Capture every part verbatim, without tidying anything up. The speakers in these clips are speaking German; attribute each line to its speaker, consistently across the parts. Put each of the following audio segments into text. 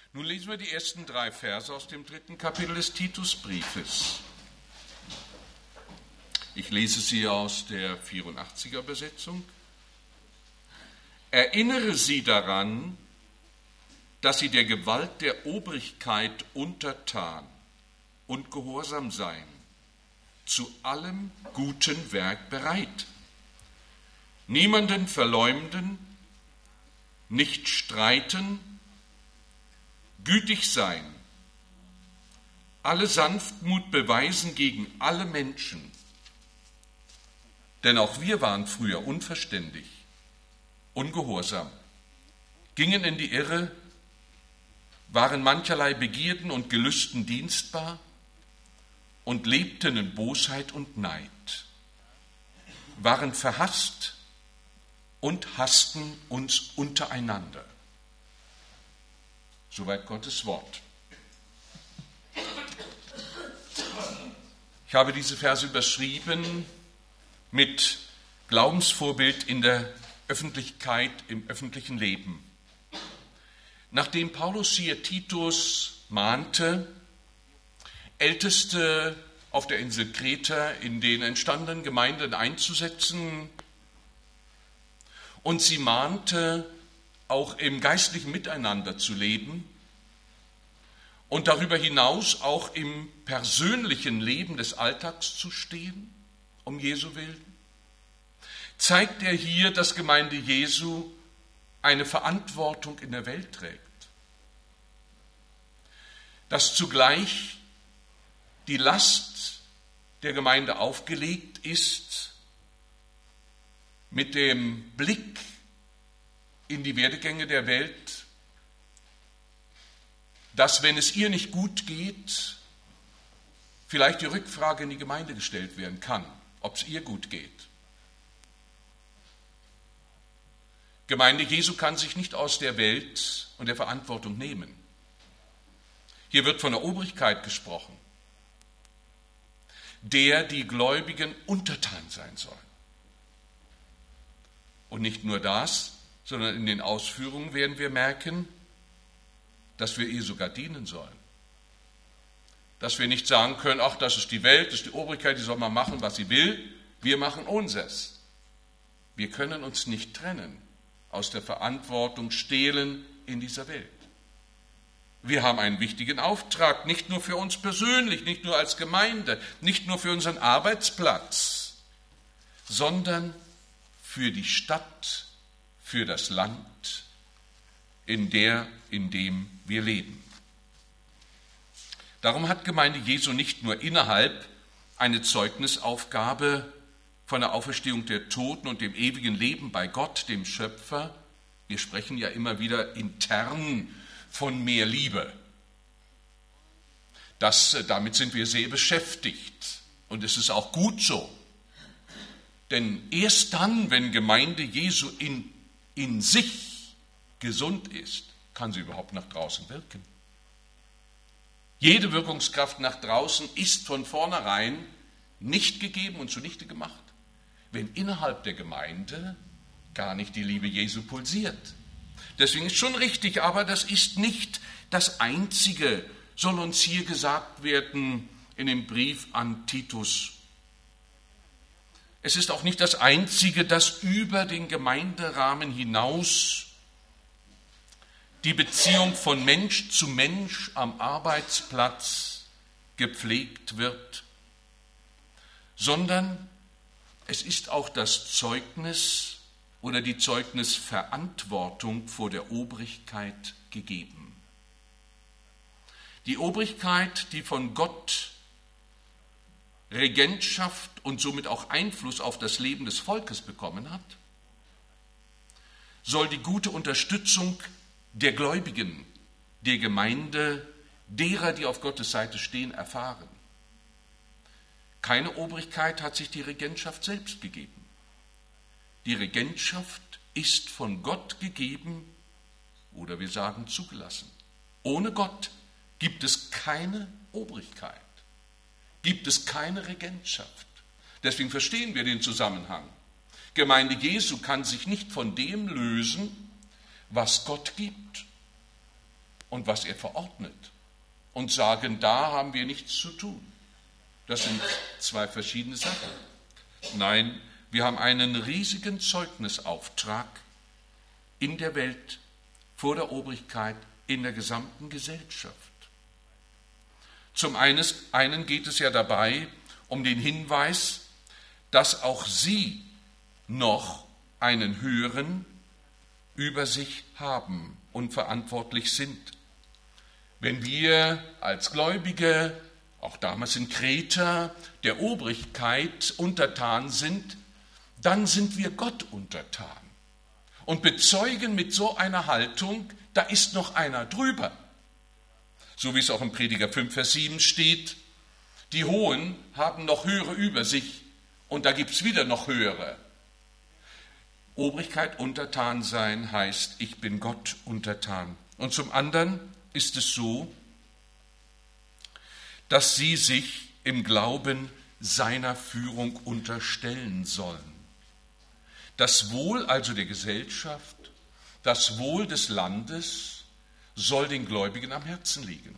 Speaker 1: Nun lesen wir die ersten drei Verse aus dem dritten Kapitel des Titusbriefes. Ich lese sie aus der vierundachtziger Übersetzung. Erinnere sie daran, dass sie der Gewalt der Obrigkeit untertan und gehorsam seien, zu allem guten Werk bereit, niemanden verleumden, nicht streiten, gütig sein, alle Sanftmut beweisen gegen alle Menschen. Denn auch wir waren früher unverständig, ungehorsam, gingen in die Irre, waren mancherlei Begierden und Gelüsten dienstbar und lebten in Bosheit und Neid, waren verhasst und hassten uns untereinander. Soweit Gottes Wort. Ich habe diese Verse überschrieben mit Glaubensvorbild in der Öffentlichkeit, im öffentlichen Leben. Nachdem Paulus hier Titus mahnte, Älteste auf der Insel Kreta in den entstandenen Gemeinden einzusetzen und sie mahnte, auch im geistlichen Miteinander zu leben und darüber hinaus auch im persönlichen Leben des Alltags zu stehen, um Jesu willen, zeigt er hier, dass Gemeinde Jesu eine Verantwortung in der Welt trägt, dass zugleich die Last der Gemeinde aufgelegt ist mit dem Blick in die Werdegänge der Welt, dass, wenn es ihr nicht gut geht, vielleicht die Rückfrage in die Gemeinde gestellt werden kann, ob es ihr gut geht. Gemeinde Jesu kann sich nicht aus der Welt und der Verantwortung nehmen. Hier wird von der Obrigkeit gesprochen, der die Gläubigen untertan sein sollen. Und nicht nur das, sondern in den Ausführungen werden wir merken, dass wir ihr sogar dienen sollen. Dass wir nicht sagen können, ach, das ist die Welt, das ist die Obrigkeit, die soll mal machen, was sie will, wir machen unseres. Wir können uns nicht trennen aus der Verantwortung, stehlen in dieser Welt. Wir haben einen wichtigen Auftrag, nicht nur für uns persönlich, nicht nur als Gemeinde, nicht nur für unseren Arbeitsplatz, sondern für die Stadt, für das Land, in der, in dem wir leben. Darum hat Gemeinde Jesu nicht nur innerhalb eine Zeugnisaufgabe von der Auferstehung der Toten und dem ewigen Leben bei Gott, dem Schöpfer. Wir sprechen ja immer wieder intern von mehr Liebe. Das, damit sind wir sehr beschäftigt und es ist auch gut so. Denn erst dann, wenn Gemeinde Jesu in in sich gesund ist, kann sie überhaupt nach draußen wirken. Jede Wirkungskraft nach draußen ist von vornherein nicht gegeben und zunichte gemacht, wenn innerhalb der Gemeinde gar nicht die Liebe Jesu pulsiert. Deswegen ist schon richtig, aber das ist nicht das Einzige, soll uns hier gesagt werden in dem Brief an Titus. Es ist auch nicht das Einzige, das über den Gemeinderahmen hinaus die Beziehung von Mensch zu Mensch am Arbeitsplatz gepflegt wird, sondern es ist auch das Zeugnis oder die Zeugnisverantwortung vor der Obrigkeit gegeben. Die Obrigkeit, die von Gott Regentschaft und somit auch Einfluss auf das Leben des Volkes bekommen hat, soll die gute Unterstützung der Gläubigen, der Gemeinde, derer, die auf Gottes Seite stehen, erfahren. Keine Obrigkeit hat sich die Regentschaft selbst gegeben. Die Regentschaft ist von Gott gegeben oder wir sagen zugelassen. Ohne Gott gibt es keine Obrigkeit. Gibt es keine Regentschaft. Deswegen verstehen wir den Zusammenhang. Gemeinde Jesu kann sich nicht von dem lösen, was Gott gibt. und was er verordnet und sagen, da haben wir nichts zu tun. Das sind zwei verschiedene Sachen. Nein, wir haben einen riesigen Zeugnisauftrag in der Welt, vor der Obrigkeit, in der gesamten Gesellschaft. Zum einen geht es ja dabei um den Hinweis, dass auch sie noch einen höheren über sich haben und verantwortlich sind. Wenn wir als Gläubige, auch damals in Kreta, der Obrigkeit untertan sind, dann sind wir Gott untertan und bezeugen mit so einer Haltung, da ist noch einer drüber. So wie es auch im Prediger fünf, Vers sieben steht, die Hohen haben noch höhere über sich und da gibt es wieder noch höhere. Obrigkeit untertan sein heißt, ich bin Gott untertan. Und zum anderen ist es so, dass sie sich im Glauben seiner Führung unterstellen sollen. Das Wohl also der Gesellschaft, das Wohl des Landes soll den Gläubigen am Herzen liegen.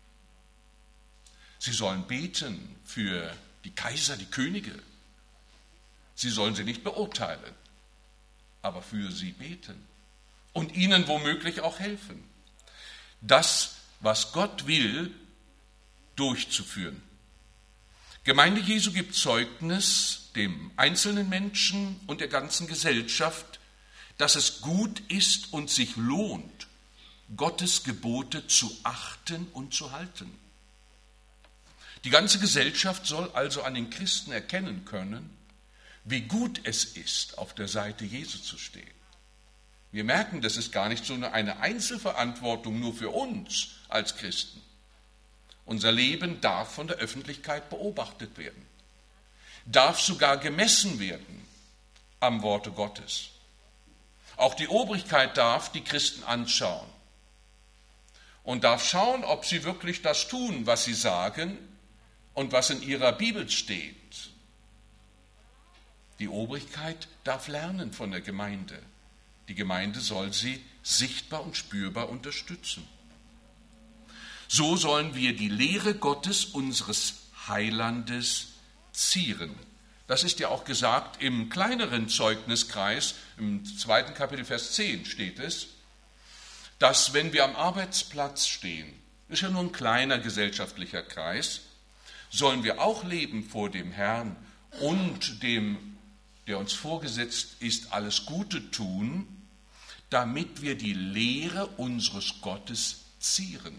Speaker 1: Sie sollen beten für die Kaiser, die Könige. Sie sollen sie nicht beurteilen, aber für sie beten und ihnen womöglich auch helfen, das, was Gott will, durchzuführen. Gemeinde Jesu gibt Zeugnis dem einzelnen Menschen und der ganzen Gesellschaft, dass es gut ist und sich lohnt, Gottes Gebote zu achten und zu halten. Die ganze Gesellschaft soll also an den Christen erkennen können, wie gut es ist, auf der Seite Jesu zu stehen. Wir merken, das ist gar nicht so eine Einzelverantwortung nur für uns als Christen. Unser Leben darf von der Öffentlichkeit beobachtet werden, darf sogar gemessen werden am Worte Gottes. Auch die Obrigkeit darf die Christen anschauen und darf schauen, ob sie wirklich das tun, was sie sagen und was in ihrer Bibel steht. Die Obrigkeit darf lernen von der Gemeinde. Die Gemeinde soll sie sichtbar und spürbar unterstützen. So sollen wir die Lehre Gottes, unseres Heilandes, zieren. Das ist ja auch gesagt im kleineren Zeugniskreis, im zweiten Kapitel, Vers zehn steht es, dass wenn wir am Arbeitsplatz stehen, ist ja nur ein kleiner gesellschaftlicher Kreis, sollen wir auch leben vor dem Herrn und dem, der uns vorgesetzt ist, alles Gute tun, damit wir die Lehre unseres Gottes zieren.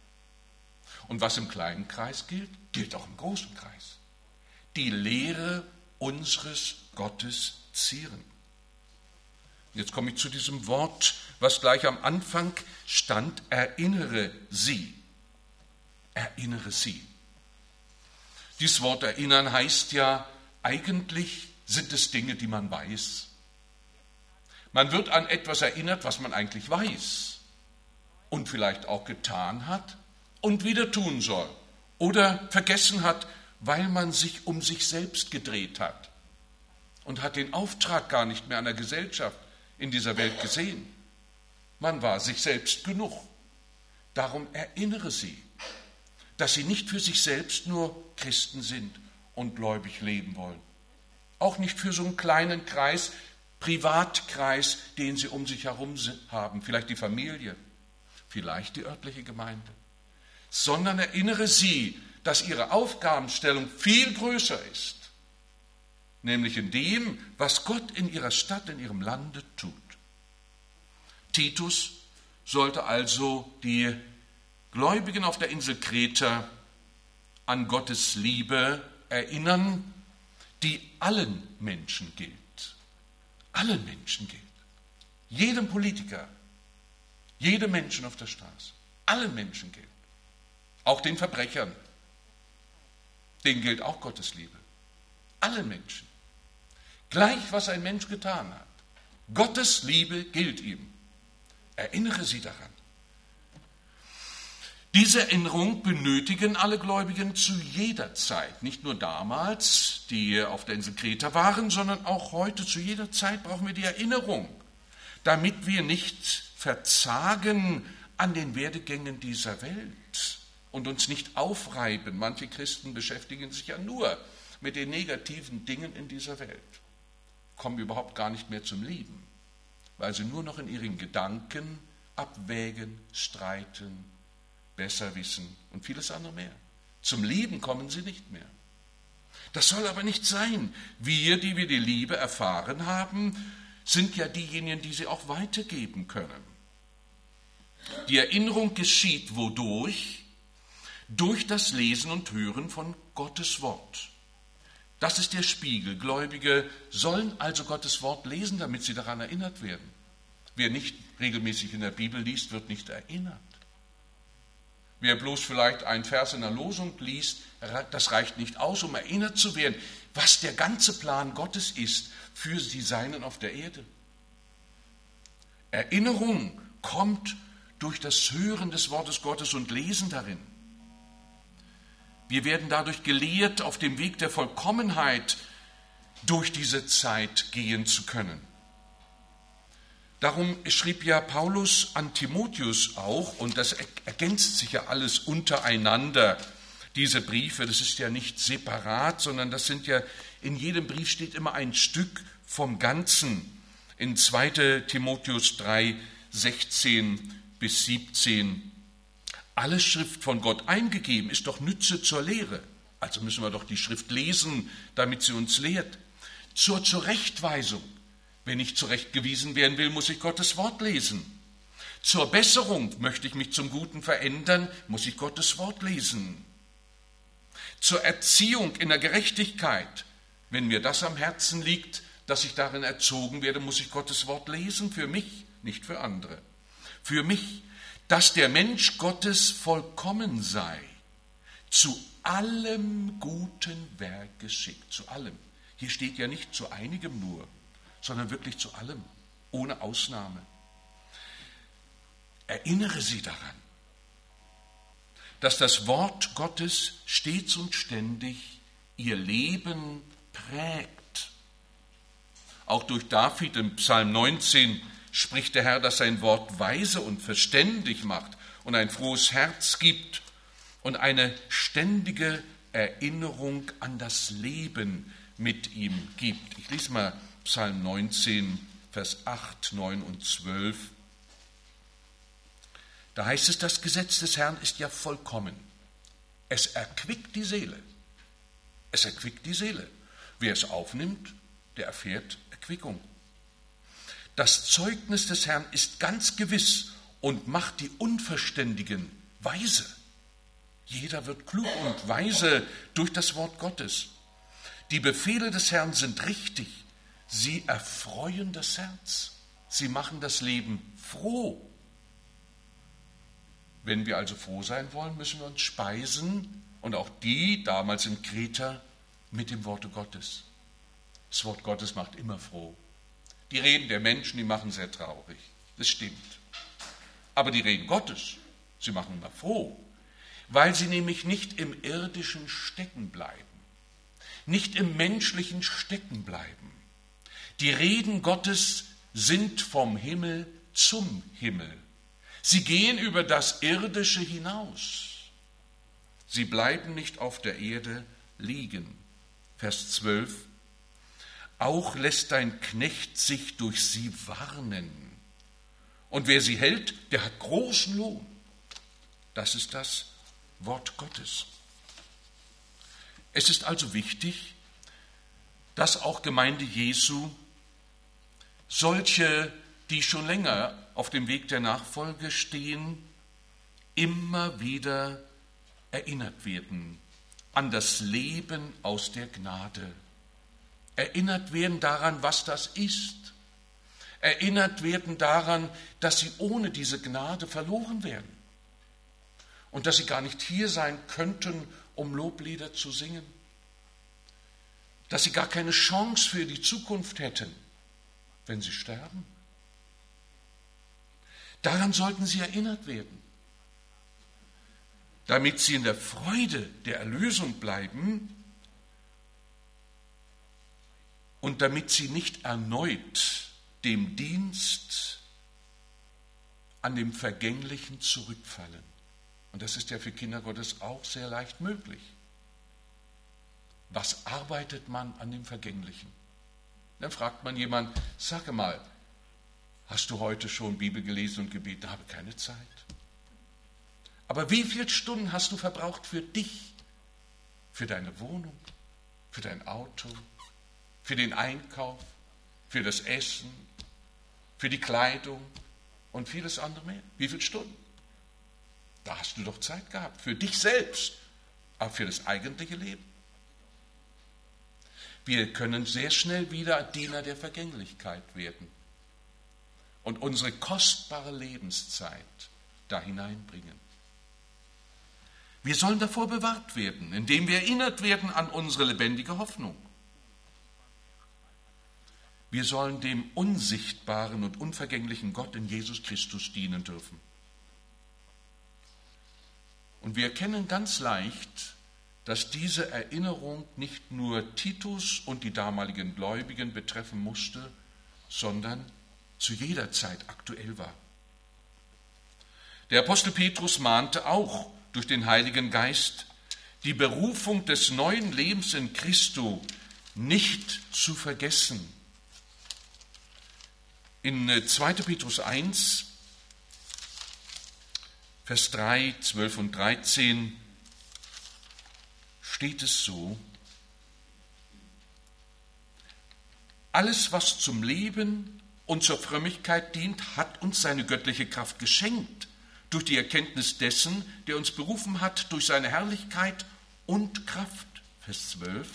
Speaker 1: Und was im kleinen Kreis gilt, gilt auch im großen Kreis. Die Lehre unseres Gottes zieren. Jetzt komme ich zu diesem Wort, was gleich am Anfang stand, erinnere sie. Erinnere sie. Dieses Wort erinnern heißt ja, eigentlich sind es Dinge, die man weiß. Man wird an etwas erinnert, was man eigentlich weiß und vielleicht auch getan hat und wieder tun soll oder vergessen hat, weil man sich um sich selbst gedreht hat und hat den Auftrag gar nicht mehr an der Gesellschaft in dieser Welt gesehen. Man war sich selbst genug. Darum erinnere sie, dass sie nicht für sich selbst nur Christen sind und gläubig leben wollen. Auch nicht für so einen kleinen Kreis, Privatkreis, den sie um sich herum haben, vielleicht die Familie, vielleicht die örtliche Gemeinde, sondern erinnere sie, dass ihre Aufgabenstellung viel größer ist, nämlich in dem, was Gott in ihrer Stadt, in ihrem Lande tut. Titus sollte also die Gläubigen auf der Insel Kreta an Gottes Liebe erinnern, die allen Menschen gilt. Allen Menschen gilt. Jedem Politiker, jedem Menschen auf der Straße. Allen Menschen gilt. Auch den Verbrechern. Denen gilt auch Gottes Liebe. Allen Menschen. Gleich, was ein Mensch getan hat. Gottes Liebe gilt ihm. Erinnere sie daran. Diese Erinnerung benötigen alle Gläubigen zu jeder Zeit. Nicht nur damals, die auf der Insel Kreta waren, sondern auch heute. Zu jeder Zeit brauchen wir die Erinnerung, damit wir nicht verzagen an den Werdegängen dieser Welt und uns nicht aufreiben. Manche Christen beschäftigen sich ja nur mit den negativen Dingen in dieser Welt, kommen überhaupt gar nicht mehr zum Lieben, weil sie nur noch in ihren Gedanken abwägen, streiten, besser wissen und vieles andere mehr. Zum Lieben kommen sie nicht mehr. Das soll aber nicht sein. Wir, die wir die Liebe erfahren haben, sind ja diejenigen, die sie auch weitergeben können. Die Erinnerung geschieht wodurch? Durch das Lesen und Hören von Gottes Wort. Das ist der Spiegel. Gläubige sollen also Gottes Wort lesen, damit sie daran erinnert werden. Wer nicht regelmäßig in der Bibel liest, wird nicht erinnert. Wer bloß vielleicht einen Vers in der Losung liest, das reicht nicht aus, um erinnert zu werden, was der ganze Plan Gottes ist für die Seinen auf der Erde. Erinnerung kommt durch das Hören des Wortes Gottes und Lesen darin. Wir werden dadurch gelehrt, auf dem Weg der Vollkommenheit durch diese Zeit gehen zu können. Darum schrieb ja Paulus an Timotheus auch, und das ergänzt sich ja alles untereinander, diese Briefe, das ist ja nicht separat, sondern das sind ja, in jedem Brief steht immer ein Stück vom Ganzen. In zweiter Timotheus drei, sechzehn bis siebzehn. Alle Schrift von Gott eingegeben ist doch Nütze zur Lehre. Also müssen wir doch die Schrift lesen, damit sie uns lehrt. Zur Zurechtweisung. Wenn ich zurechtgewiesen werden will, muss ich Gottes Wort lesen. Zur Besserung, möchte ich mich zum Guten verändern, muss ich Gottes Wort lesen. Zur Erziehung in der Gerechtigkeit, wenn mir das am Herzen liegt, dass ich darin erzogen werde, muss ich Gottes Wort lesen, für mich, nicht für andere. Für mich, dass der Mensch Gottes vollkommen sei, zu allem guten Werk geschickt, zu allem. Hier steht ja nicht zu einigem nur, sondern wirklich zu allem, ohne Ausnahme. Erinnere sie daran, dass das Wort Gottes stets und ständig ihr Leben prägt. Auch durch David im Psalm neunzehn spricht der Herr, dass sein Wort weise und verständig macht und ein frohes Herz gibt und eine ständige Erinnerung an das Leben mit ihm gibt. Ich lese mal Psalm neunzehn, Vers acht, neun und zwölf. Da heißt es, das Gesetz des Herrn ist ja vollkommen. Es erquickt die Seele. Es erquickt die Seele. Wer es aufnimmt, der erfährt Erquickung. Das Zeugnis des Herrn ist ganz gewiss und macht die Unverständigen weise. Jeder wird klug und weise durch das Wort Gottes. Die Befehle des Herrn sind richtig. Sie erfreuen das Herz. Sie machen das Leben froh. Wenn wir also froh sein wollen, müssen wir uns speisen, und auch die damals in Kreta, mit dem Worte Gottes. Das Wort Gottes macht immer froh. Die Reden der Menschen, die machen sehr traurig. Das stimmt. Aber die Reden Gottes, sie machen immer froh, weil sie nämlich nicht im Irdischen stecken bleiben, nicht im Menschlichen stecken bleiben. Die Reden Gottes sind vom Himmel zum Himmel. Sie gehen über das Irdische hinaus. Sie bleiben nicht auf der Erde liegen. Vers zwölf. Auch lässt dein Knecht sich durch sie warnen. Und wer sie hält, der hat großen Lohn. Das ist das Wort Gottes. Es ist also wichtig, dass auch Gemeinde Jesu solche, die schon länger auf dem Weg der Nachfolge stehen, immer wieder erinnert werden an das Leben aus der Gnade. Erinnert werden daran, was das ist. Erinnert werden daran, dass sie ohne diese Gnade verloren werden. Und dass sie gar nicht hier sein könnten, um Loblieder zu singen. Dass sie gar keine Chance für die Zukunft hätten, wenn sie sterben. Daran sollten sie erinnert werden, damit sie in der Freude der Erlösung bleiben und damit sie nicht erneut dem Dienst an dem Vergänglichen zurückfallen. Und das ist ja für Kinder Gottes auch sehr leicht möglich. Was arbeitet man an dem Vergänglichen? Dann fragt man jemanden, sag mal, hast du heute schon Bibel gelesen und gebetet? Habe keine Zeit. Aber wie viele Stunden hast du verbraucht für dich, für deine Wohnung, für dein Auto, für den Einkauf, für das Essen, für die Kleidung und vieles andere mehr? Wie viele Stunden? Da hast du doch Zeit gehabt, für dich selbst, aber für das eigentliche Leben. Wir können sehr schnell wieder Diener der Vergänglichkeit werden und unsere kostbare Lebenszeit da hineinbringen. Wir sollen davor bewahrt werden, indem wir erinnert werden an unsere lebendige Hoffnung. Wir sollen dem unsichtbaren und unvergänglichen Gott in Jesus Christus dienen dürfen. Und wir erkennen ganz leicht, dass diese Erinnerung nicht nur Titus und die damaligen Gläubigen betreffen musste, sondern zu jeder Zeit aktuell war. Der Apostel Petrus mahnte auch durch den Heiligen Geist, die Berufung des neuen Lebens in Christo nicht zu vergessen. In zweiter Petrus eins, Vers drei, zwölf und dreizehn steht es so: Alles, was zum Leben und zur Frömmigkeit dient, hat uns seine göttliche Kraft geschenkt, durch die Erkenntnis dessen, der uns berufen hat, durch seine Herrlichkeit und Kraft. Vers zwölf.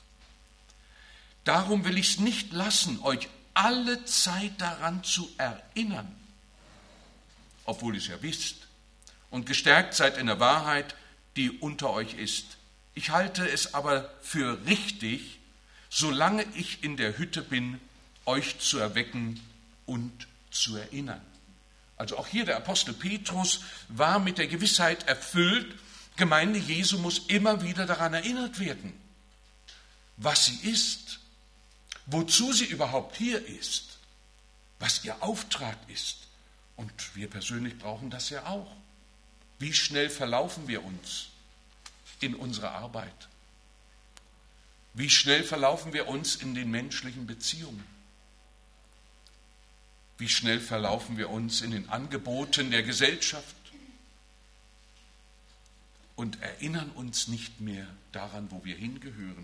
Speaker 1: Darum will ich es nicht lassen, euch alle Zeit daran zu erinnern, obwohl ihr es ja wisst, und gestärkt seid in der Wahrheit, die unter euch ist. Ich halte es aber für richtig, solange ich in der Hütte bin, euch zu erwecken und zu erinnern. Also auch hier der Apostel Petrus war mit der Gewissheit erfüllt, Gemeinde Jesu muss immer wieder daran erinnert werden, was sie ist, wozu sie überhaupt hier ist, was ihr Auftrag ist. Und wir persönlich brauchen das ja auch. Wie schnell verlaufen wir uns in unserer Arbeit? Wie schnell verlaufen wir uns in den menschlichen Beziehungen? Wie schnell verlaufen wir uns in den Angeboten der Gesellschaft und erinnern uns nicht mehr daran, wo wir hingehören?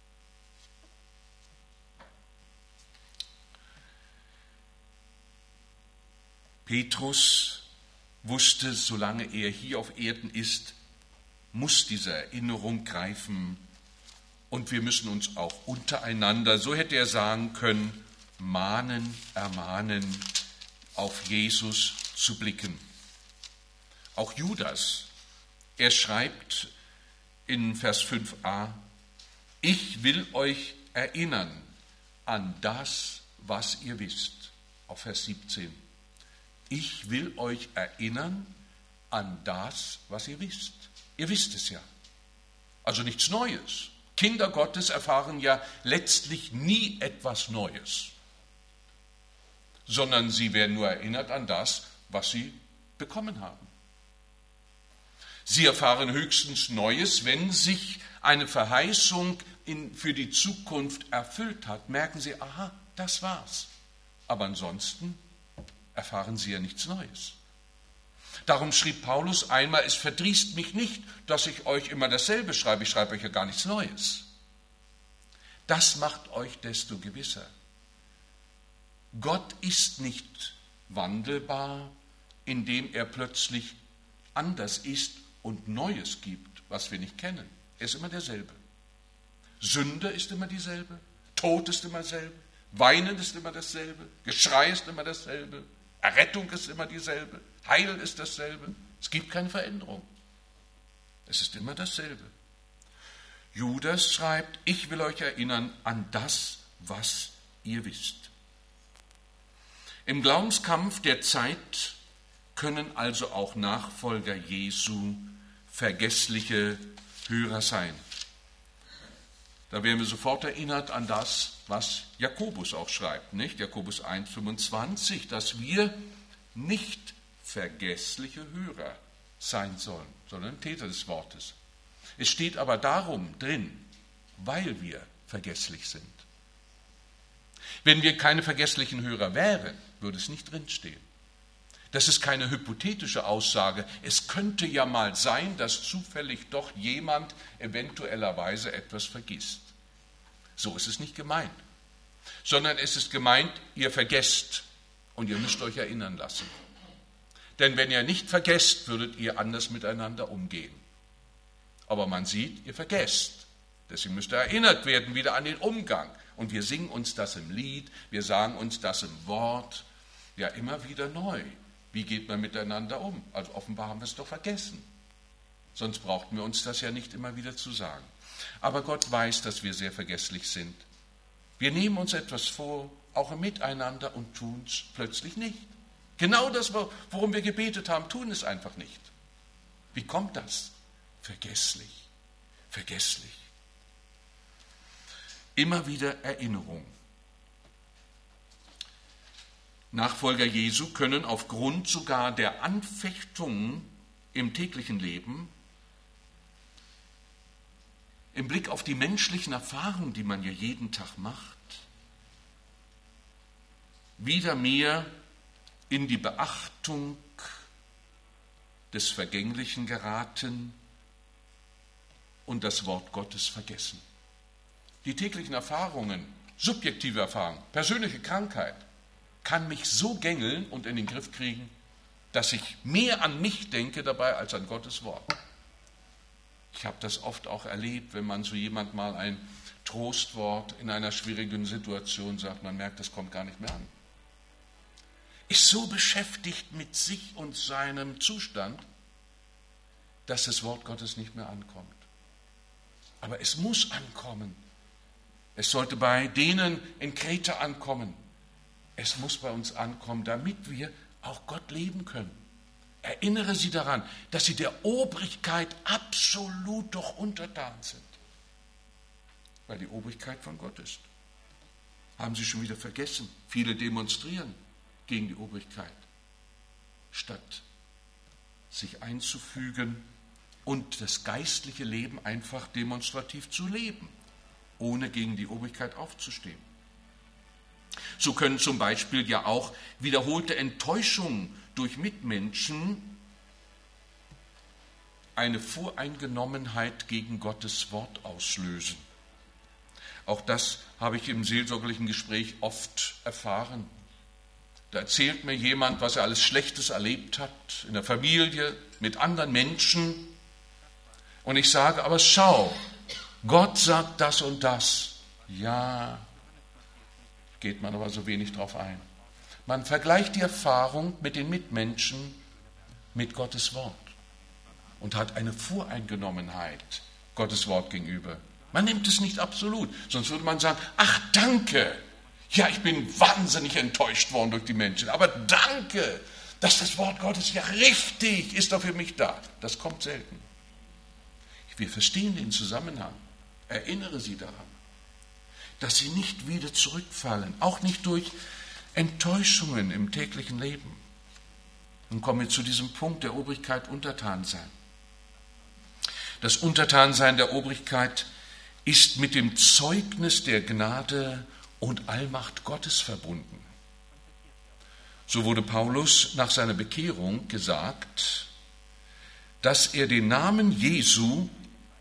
Speaker 1: Petrus wusste, solange er hier auf Erden ist, muss diese Erinnerung greifen und wir müssen uns auch untereinander, so hätte er sagen können, mahnen, ermahnen, auf Jesus zu blicken. Auch Judas, er schreibt in Vers fünf a, ich will euch erinnern an das, was ihr wisst. Auf Vers siebzehn. Ich will euch erinnern an das, was ihr wisst. Ihr wisst es ja. Also nichts Neues. Kinder Gottes erfahren ja letztlich nie etwas Neues, sondern sie werden nur erinnert an das, was sie bekommen haben. Sie erfahren höchstens Neues, wenn sich eine Verheißung in, für die Zukunft erfüllt hat. Merken sie, aha, das war's. Aber ansonsten erfahren sie ja nichts Neues. Darum schrieb Paulus einmal, es verdrießt mich nicht, dass ich euch immer dasselbe schreibe, ich schreibe euch ja gar nichts Neues. Das macht euch desto gewisser. Gott ist nicht wandelbar, indem er plötzlich anders ist und Neues gibt, was wir nicht kennen. Er ist immer derselbe. Sünde ist immer dieselbe, Tod ist immer dasselbe, Weinen ist immer dasselbe, Geschrei ist immer dasselbe, Errettung ist immer dieselbe, Heil ist dasselbe. Es gibt keine Veränderung. Es ist immer dasselbe. Judas schreibt, ich will euch erinnern an das, was ihr wisst. Im Glaubenskampf der Zeit können also auch Nachfolger Jesu vergessliche Hörer sein. Da werden wir sofort erinnert an das, was Jakobus auch schreibt, nicht? Jakobus eins, fünfundzwanzig, dass wir nicht vergessliche Hörer sein sollen, sondern Täter des Wortes. Es steht aber darum drin, weil wir vergesslich sind. Wenn wir keine vergesslichen Hörer wären, würde es nicht drinstehen. Das ist keine hypothetische Aussage. Es könnte ja mal sein, dass zufällig doch jemand eventuellerweise etwas vergisst. So ist es nicht gemeint, sondern es ist gemeint, ihr vergesst und ihr müsst euch erinnern lassen. Denn wenn ihr nicht vergesst, würdet ihr anders miteinander umgehen. Aber man sieht, ihr vergesst. Deswegen müsst ihr erinnert werden wieder an den Umgang. Und wir singen uns das im Lied, wir sagen uns das im Wort, ja immer wieder neu. Wie geht man miteinander um? Also offenbar haben wir es doch vergessen. Sonst brauchten wir uns das ja nicht immer wieder zu sagen. Aber Gott weiß, dass wir sehr vergesslich sind. Wir nehmen uns etwas vor, auch im Miteinander, und tun es plötzlich nicht. Genau das, worum wir gebetet haben, tun es einfach nicht. Wie kommt das? Vergesslich, vergesslich. Immer wieder Erinnerung. Nachfolger Jesu können aufgrund sogar der Anfechtungen im täglichen Leben, im Blick auf die menschlichen Erfahrungen, die man ja jeden Tag macht, wieder mehr in die Beachtung des Vergänglichen geraten und das Wort Gottes vergessen. Die täglichen Erfahrungen, subjektive Erfahrungen, persönliche Krankheit, kann mich so gängeln und in den Griff kriegen, dass ich mehr an mich denke dabei als an Gottes Wort. Ich habe das oft auch erlebt, wenn man so jemand mal ein Trostwort in einer schwierigen Situation sagt, man merkt, das kommt gar nicht mehr an. Ist so beschäftigt mit sich und seinem Zustand, dass das Wort Gottes nicht mehr ankommt. Aber es muss ankommen. Es sollte bei denen in Kreta ankommen. Es muss bei uns ankommen, damit wir auch Gott leben können. Erinnere sie daran, dass sie der Obrigkeit absolut doch untertan sind. Weil die Obrigkeit von Gott ist. Haben sie schon wieder vergessen. Viele demonstrieren gegen die Obrigkeit, statt sich einzufügen und das geistliche Leben einfach demonstrativ zu leben, ohne gegen die Obrigkeit aufzustehen. So können zum Beispiel ja auch wiederholte Enttäuschungen durch Mitmenschen eine Voreingenommenheit gegen Gottes Wort auslösen. Auch das habe ich im seelsorgerlichen Gespräch oft erfahren. Da erzählt mir jemand, was er alles Schlechtes erlebt hat, in der Familie, mit anderen Menschen. Und ich sage, aber schau, Gott sagt das und das. Ja, geht man aber so wenig drauf ein. Man vergleicht die Erfahrung mit den Mitmenschen mit Gottes Wort und hat eine Voreingenommenheit Gottes Wort gegenüber. Man nimmt es nicht absolut, sonst würde man sagen, ach danke, ja, ich bin wahnsinnig enttäuscht worden durch die Menschen, aber danke, dass das Wort Gottes ja richtig ist doch für mich da. Das kommt selten. Wir verstehen den Zusammenhang. Erinnere sie daran, dass sie nicht wieder zurückfallen, auch nicht durch Enttäuschungen im täglichen Leben. Nun kommen wir zu diesem Punkt der Obrigkeit, Untertansein. Das Untertansein der Obrigkeit ist mit dem Zeugnis der Gnade und Allmacht Gottes verbunden. So wurde Paulus nach seiner Bekehrung gesagt, dass er den Namen Jesu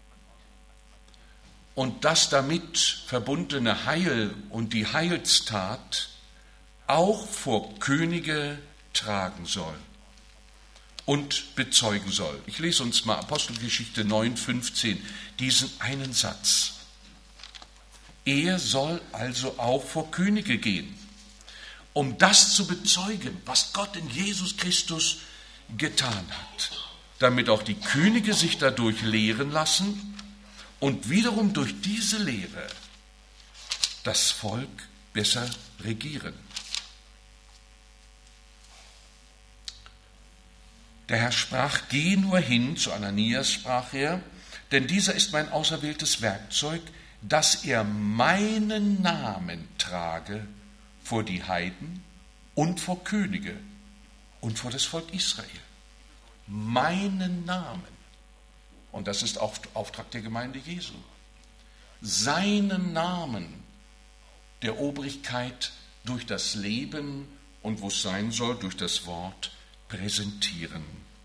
Speaker 1: und das damit verbundene Heil und die Heilstat auch vor Könige tragen soll und bezeugen soll. Ich lese uns mal Apostelgeschichte neun, fünfzehn, diesen einen Satz. Er soll also auch vor Könige gehen, um das zu bezeugen, was Gott in Jesus Christus getan hat, damit auch die Könige sich dadurch lehren lassen und wiederum durch diese Lehre das Volk besser regieren. Der Herr sprach, geh nur hin, zu Ananias sprach er, denn dieser ist mein auserwähltes Werkzeug, dass er meinen Namen trage vor die Heiden und vor Könige, und vor das Volk Israel. Meinen Namen. Und das ist Auftrag der Gemeinde Jesu. Seinen Namen der Obrigkeit durch das Leben und wo es sein soll, durch das Wort präsentieren.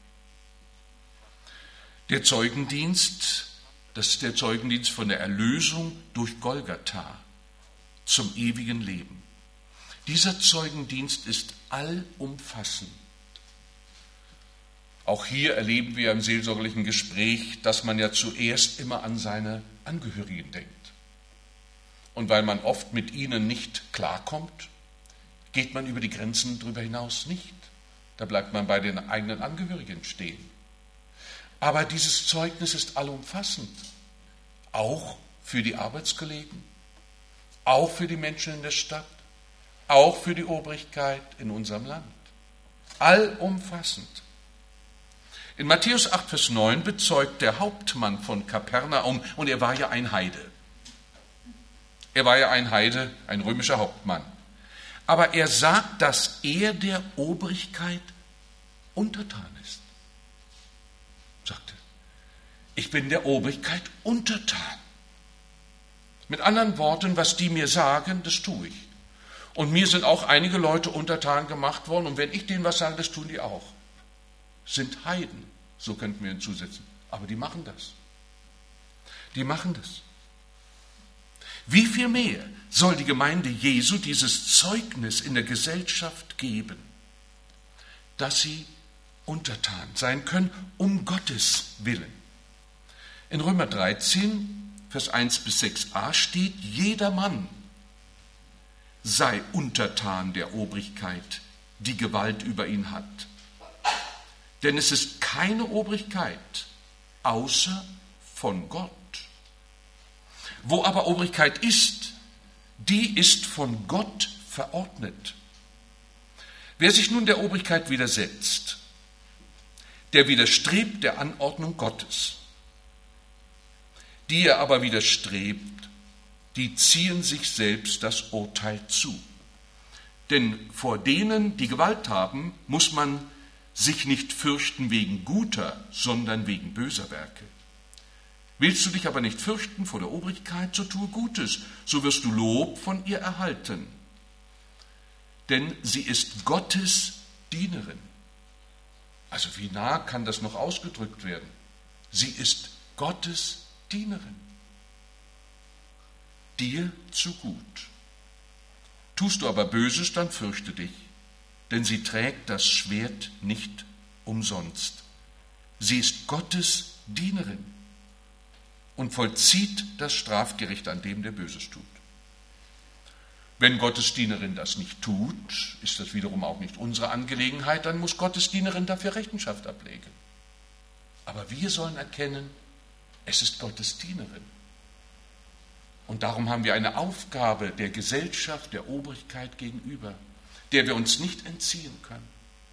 Speaker 1: Der Zeugendienst, das ist der Zeugendienst von der Erlösung durch Golgatha zum ewigen Leben. Dieser Zeugendienst ist allumfassend. Auch hier erleben wir im seelsorgerlichen Gespräch, dass man ja zuerst immer an seine Angehörigen denkt. Und weil man oft mit ihnen nicht klarkommt, geht man über die Grenzen darüber hinaus nicht. Da bleibt man bei den eigenen Angehörigen stehen. Aber dieses Zeugnis ist allumfassend, auch für die Arbeitskollegen, auch für die Menschen in der Stadt, auch für die Obrigkeit in unserem Land. Allumfassend. In Matthäus acht, Vers neun bezeugt der Hauptmann von Kapernaum, und er war ja ein Heide. Er war ja ein Heide, ein römischer Hauptmann. Aber er sagt, dass er der Obrigkeit untertan ist. Sagte, ich bin der Obrigkeit untertan. Mit anderen Worten, was die mir sagen, das tue ich. Und mir sind auch einige Leute untertan gemacht worden, und wenn ich denen was sage, das tun die auch. Sind Heiden, so könnten wir hinzusetzen. Aber die machen das. Die machen das. Wie viel mehr soll die Gemeinde Jesu dieses Zeugnis in der Gesellschaft geben, dass sie untertan sein können, um Gottes Willen. In Römer dreizehn, Vers eins bis sechs a steht, jeder Mann sei untertan der Obrigkeit, die Gewalt über ihn hat. Denn es ist keine Obrigkeit außer von Gott. Wo aber Obrigkeit ist, die ist von Gott verordnet. Wer sich nun der Obrigkeit widersetzt, der widerstrebt der Anordnung Gottes. Die er aber widerstrebt, die ziehen sich selbst das Urteil zu. Denn vor denen, die Gewalt haben, muss man sich nicht fürchten wegen guter, sondern wegen böser Werke. Willst du dich aber nicht fürchten vor der Obrigkeit, so tue Gutes, so wirst du Lob von ihr erhalten. Denn sie ist Gottes Dienerin. Also wie nah kann das noch ausgedrückt werden? Sie ist Gottes Dienerin. Dir zu gut. Tust du aber Böses, dann fürchte dich, denn sie trägt das Schwert nicht umsonst. Sie ist Gottes Dienerin und vollzieht das Strafgericht an dem, der Böses tut. Wenn Gottes Dienerin das nicht tut, ist das wiederum auch nicht unsere Angelegenheit, dann muss Gottes Dienerin dafür Rechenschaft ablegen. Aber wir sollen erkennen, es ist Gottes Dienerin. Und darum haben wir eine Aufgabe der Gesellschaft, der Obrigkeit gegenüber, der wir uns nicht entziehen können.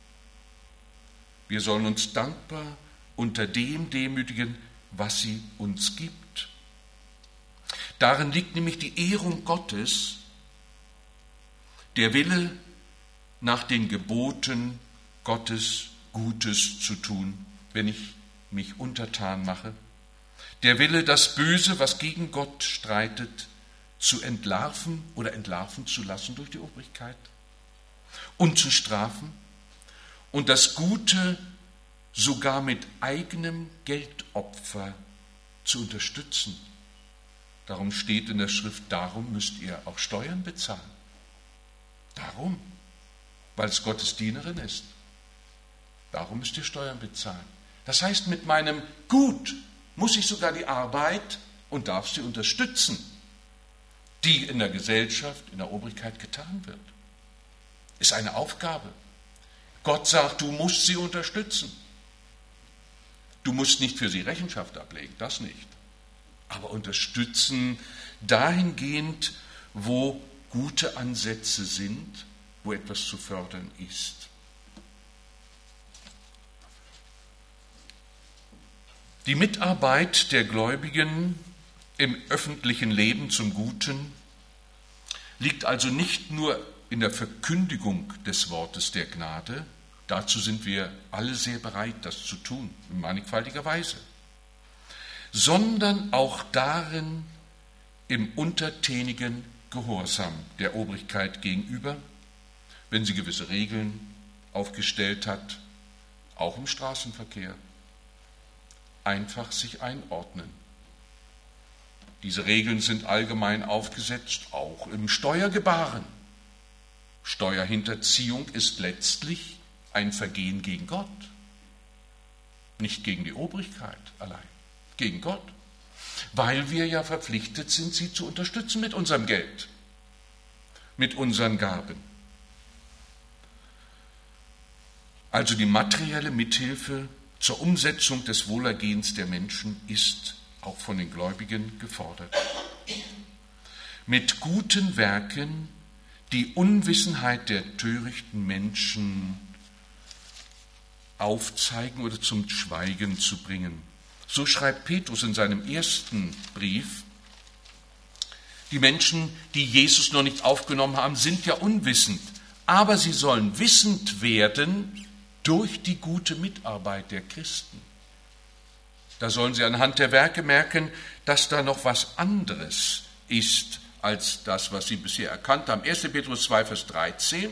Speaker 1: Wir sollen uns dankbar unter dem demütigen, was sie uns gibt. Darin liegt nämlich die Ehrung Gottes, der Wille, nach den Geboten Gottes Gutes zu tun, wenn ich mich untertan mache. Der Wille, das Böse, was gegen Gott streitet, zu entlarven oder entlarven zu lassen durch die Obrigkeit und zu strafen und das Gute sogar mit eigenem Geldopfer zu unterstützen. Darum steht in der Schrift, darum müsst ihr auch Steuern bezahlen. Darum, weil es Gottes Dienerin ist. Darum müsst ihr Steuern bezahlen. Das heißt, mit meinem Gut muss ich sogar die Arbeit und darf sie unterstützen, die in der Gesellschaft, in der Obrigkeit getan wird. Ist eine Aufgabe. Gott sagt, du musst sie unterstützen. Du musst nicht für sie Rechenschaft ablegen, das nicht. Aber unterstützen dahingehend, wo gute Ansätze sind, wo etwas zu fördern ist. Die Mitarbeit der Gläubigen im öffentlichen Leben zum Guten liegt also nicht nur in der Verkündigung des Wortes der Gnade, Dazu sind wir alle sehr bereit, das zu tun, in mannigfaltiger Weise. Sondern auch darin im untertänigen Gehorsam der Obrigkeit gegenüber, wenn sie gewisse Regeln aufgestellt hat, auch im Straßenverkehr. Einfach sich einordnen. Diese Regeln sind allgemein aufgesetzt, auch im Steuergebaren. Steuerhinterziehung ist letztlich ein Vergehen gegen Gott, nicht gegen die Obrigkeit allein, gegen Gott, weil wir ja verpflichtet sind, sie zu unterstützen mit unserem Geld, mit unseren Gaben. Also die materielle Mithilfe zur Umsetzung des Wohlergehens der Menschen ist auch von den Gläubigen gefordert. Mit guten Werken die Unwissenheit der törichten Menschen aufzeigen oder zum Schweigen zu bringen. So schreibt Petrus in seinem ersten Brief, die Menschen, die Jesus noch nicht aufgenommen haben, sind ja unwissend, aber sie sollen wissend werden durch die gute Mitarbeit der Christen. Da sollen sie anhand der Werke merken, dass da noch was anderes ist als das, was sie bisher erkannt haben. erster Petrus zwei, Vers dreizehn.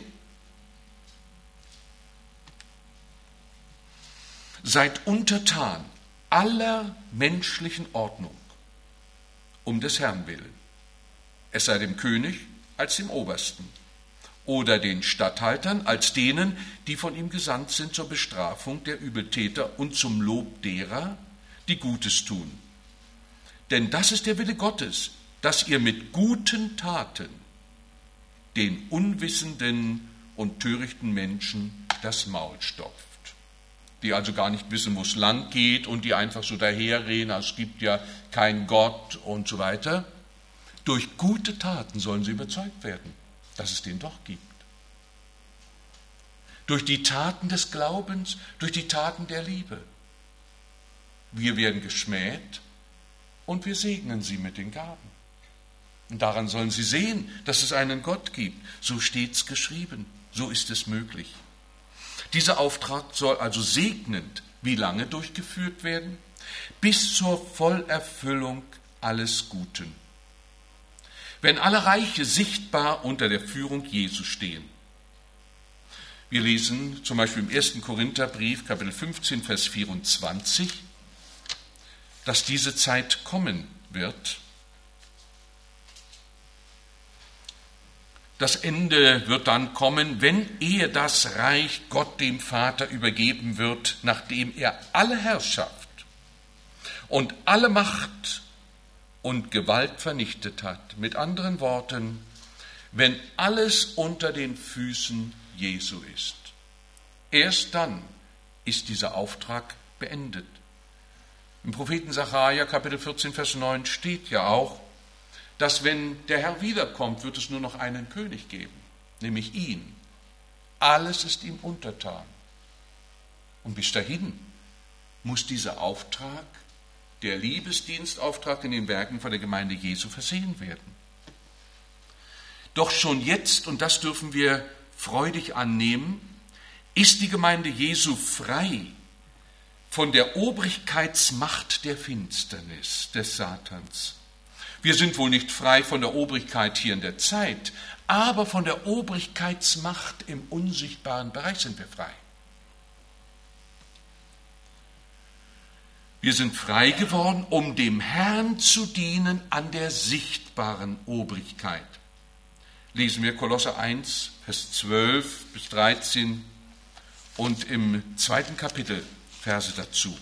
Speaker 1: Seid untertan aller menschlichen Ordnung um des Herrn willen, es sei dem König als dem Obersten oder den Statthaltern als denen, die von ihm gesandt sind zur Bestrafung der Übeltäter und zum Lob derer, die Gutes tun. Denn das ist der Wille Gottes, dass ihr mit guten Taten den unwissenden und törichten Menschen das Maul stopft, die also gar nicht wissen, wo es lang geht und die einfach so daherreden, es gibt ja keinen Gott und so weiter. Durch gute Taten sollen sie überzeugt werden, dass es den doch gibt. Durch die Taten des Glaubens, durch die Taten der Liebe. Wir werden geschmäht und wir segnen sie mit den Gaben. Und daran sollen sie sehen, dass es einen Gott gibt. So steht es geschrieben, so ist es möglich. Dieser Auftrag soll also segnend wie lange durchgeführt werden? Bis zur Vollerfüllung alles Guten. Wenn alle Reiche sichtbar unter der Führung Jesu stehen. Wir lesen zum Beispiel im ersten Korintherbrief, Kapitel fünfzehn, Vers vierundzwanzig, dass diese Zeit kommen wird. Das Ende wird dann kommen, wenn er das Reich Gott dem Vater übergeben wird, nachdem er alle Herrschaft und alle Macht und Gewalt vernichtet hat. Mit anderen Worten, wenn alles unter den Füßen Jesu ist. Erst dann ist dieser Auftrag beendet. Im Propheten Sacharja, Kapitel vierzehn, Vers neun steht ja auch, dass wenn der Herr wiederkommt, wird es nur noch einen König geben, nämlich ihn. Alles ist ihm untertan. Und bis dahin muss dieser Auftrag, der Liebesdienstauftrag in den Werken von der Gemeinde Jesu versehen werden. Doch schon jetzt, und das dürfen wir freudig annehmen, ist die Gemeinde Jesu frei von der Obrigkeitsmacht der Finsternis des Satans. Wir sind wohl nicht frei von der Obrigkeit hier in der Zeit, aber von der Obrigkeitsmacht im unsichtbaren Bereich sind wir frei. Wir sind frei geworden, um dem Herrn zu dienen an der sichtbaren Obrigkeit. Lesen wir Kolosser eins, Vers zwölf bis dreizehn und im zweiten Kapitel Verse dazu.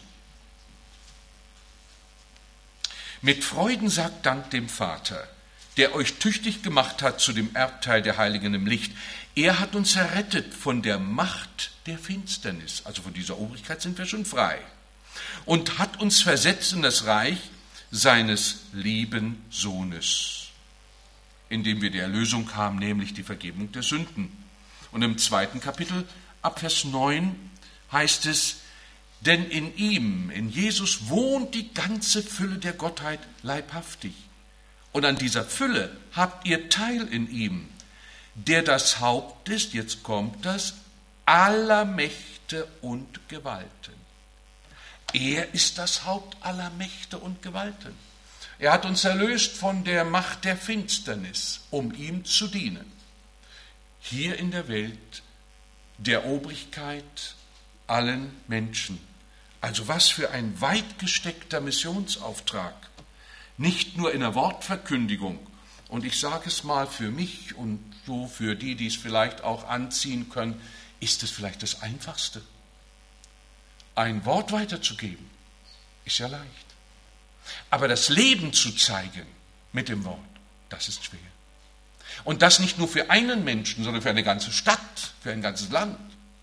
Speaker 1: Mit Freuden sagt Dank dem Vater, der euch tüchtig gemacht hat zu dem Erbteil der Heiligen im Licht. Er hat uns errettet von der Macht der Finsternis, also von dieser Obrigkeit sind wir schon frei, und hat uns versetzt in das Reich seines lieben Sohnes, in dem wir die Erlösung haben, nämlich die Vergebung der Sünden. Und im zweiten Kapitel, ab Vers neun, heißt es, denn in ihm, in Jesus, wohnt die ganze Fülle der Gottheit leibhaftig. Und an dieser Fülle habt ihr Teil in ihm, der das Haupt ist, jetzt kommt das, aller Mächte und Gewalten. Er ist das Haupt aller Mächte und Gewalten. Er hat uns erlöst von der Macht der Finsternis, um ihm zu dienen. Hier in der Welt der Obrigkeit allen Menschen. Also was für ein weit gesteckter Missionsauftrag. Nicht nur in der Wortverkündigung. Und ich sage es mal für mich und so für die, die es vielleicht auch anziehen können, ist es vielleicht das Einfachste. Ein Wort weiterzugeben, ist ja leicht. Aber das Leben zu zeigen mit dem Wort, das ist schwer. Und das nicht nur für einen Menschen, sondern für eine ganze Stadt, für ein ganzes Land.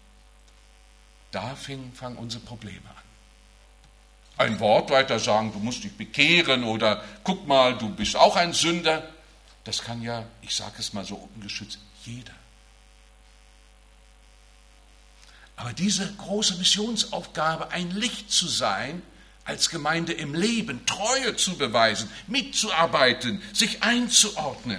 Speaker 1: Da fangen unsere Probleme an. Ein Wort weiter sagen, du musst dich bekehren oder guck mal, du bist auch ein Sünder. Das kann ja, ich sage es mal so ungeschützt, jeder. Aber diese große Missionsaufgabe, ein Licht zu sein, als Gemeinde im Leben, Treue zu beweisen, mitzuarbeiten, sich einzuordnen,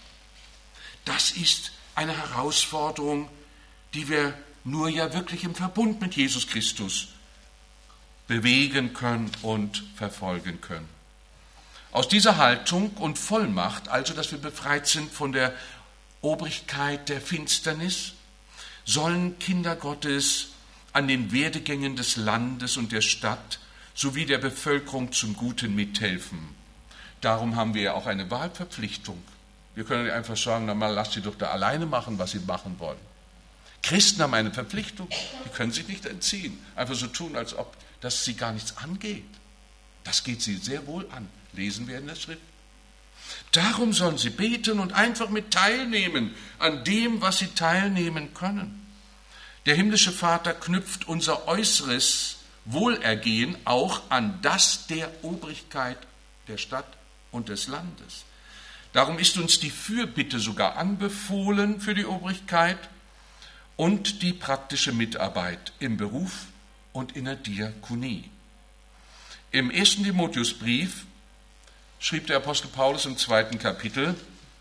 Speaker 1: das ist eine Herausforderung, die wir nur ja wirklich im Verbund mit Jesus Christus bewegen können und verfolgen können. Aus dieser Haltung und Vollmacht, also dass wir befreit sind von der Obrigkeit der Finsternis, sollen Kinder Gottes an den Werdegängen des Landes und der Stadt sowie der Bevölkerung zum Guten mithelfen. Darum haben wir ja auch eine Wahlverpflichtung. Wir können nicht einfach sagen, na mal, lasst sie doch da alleine machen, was sie machen wollen. Christen haben eine Verpflichtung, die können sich nicht entziehen. Einfach so tun, als ob das sie gar nichts angeht. Das geht sie sehr wohl an, lesen wir in der Schrift. Darum sollen sie beten und einfach mit teilnehmen an dem, was sie teilnehmen können. Der himmlische Vater knüpft unser äußeres Wohlergehen auch an das der Obrigkeit der Stadt und des Landes. Darum ist uns die Fürbitte sogar anbefohlen für die Obrigkeit und die praktische Mitarbeit im Beruf und in der Diakonie. Im ersten Timotheusbrief schrieb der Apostel Paulus im zweiten Kapitel,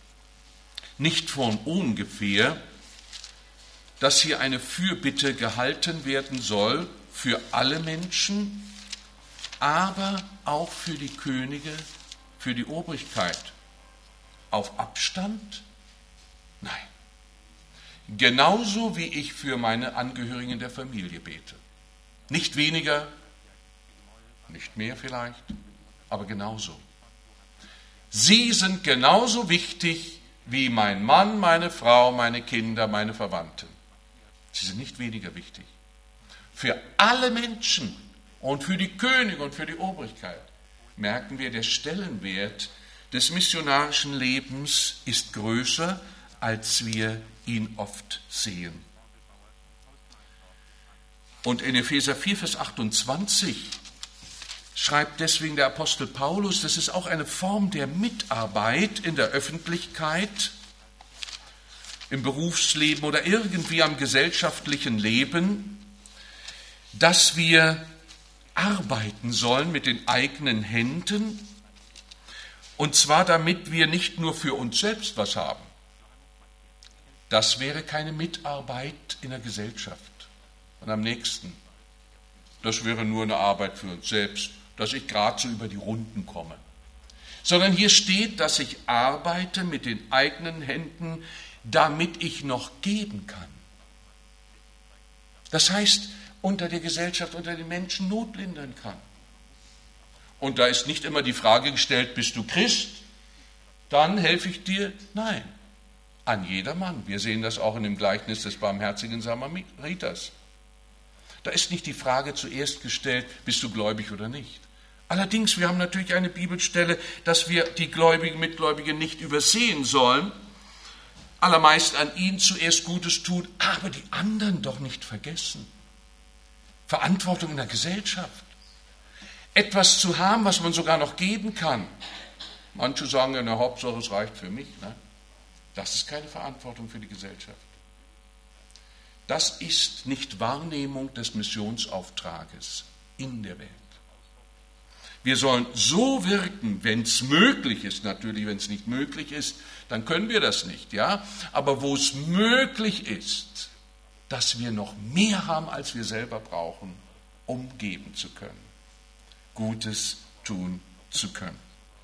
Speaker 1: nicht von ungefähr, dass hier eine Fürbitte gehalten werden soll für alle Menschen, aber auch für die Könige, für die Obrigkeit. Auf Abstand? Nein. Genauso wie ich für meine Angehörigen der Familie bete. Nicht weniger, nicht mehr vielleicht, aber genauso. Sie sind genauso wichtig wie mein Mann, meine Frau, meine Kinder, meine Verwandten. Sie sind nicht weniger wichtig. Für alle Menschen und für die Könige und für die Obrigkeit merken wir, der Stellenwert des missionarischen Lebens ist größer, als wir ihn oft sehen. Und in Epheser vier, Vers achtundzwanzig schreibt deswegen der Apostel Paulus, das ist auch eine Form der Mitarbeit in der Öffentlichkeit, im Berufsleben oder irgendwie am gesellschaftlichen Leben, dass wir arbeiten sollen mit den eigenen Händen, und zwar damit wir nicht nur für uns selbst was haben. Das wäre keine Mitarbeit in der Gesellschaft und am nächsten. Das wäre nur eine Arbeit für uns selbst, dass ich gerade so über die Runden komme. Sondern hier steht, dass ich arbeite mit den eigenen Händen, damit ich noch geben kann. Das heißt, unter der Gesellschaft, unter den Menschen Not lindern kann. Und da ist nicht immer die Frage gestellt, bist du Christ? Dann helfe ich dir. Nein, an jedermann. Wir sehen das auch in dem Gleichnis des barmherzigen Samariters. Da ist nicht die Frage zuerst gestellt, bist du gläubig oder nicht. Allerdings, wir haben natürlich eine Bibelstelle, dass wir die Gläubigen, Mitgläubigen nicht übersehen sollen, allermeist an ihnen zuerst Gutes tun, aber die anderen doch nicht vergessen. Verantwortung in der Gesellschaft. Etwas zu haben, was man sogar noch geben kann. Manche sagen, in der Hauptsache, es reicht für mich. Ne? Das ist keine Verantwortung für die Gesellschaft. Das ist nicht Wahrnehmung des Missionsauftrages in der Welt. Wir sollen so wirken, wenn es möglich ist, natürlich, wenn es nicht möglich ist, dann können wir das nicht, ja. Aber wo es möglich ist, dass wir noch mehr haben, als wir selber brauchen, um geben zu können, Gutes tun zu können.